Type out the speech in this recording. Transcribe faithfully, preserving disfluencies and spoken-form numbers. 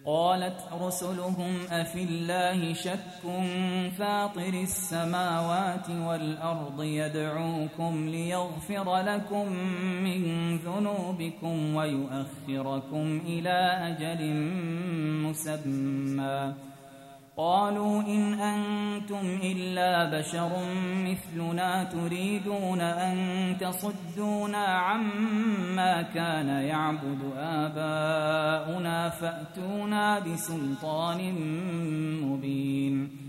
قالت رسلهم أفي الله شك فاطر السماوات والأرض يدعوكم ليغفر لكم من ذنوبكم ويؤخركم إلى أجل مسمى قالوا إن أنتم إلا بشر مثلنا تريدون أن تصدونا عما كان يعبد آباؤنا فأتونا بسلطان مبين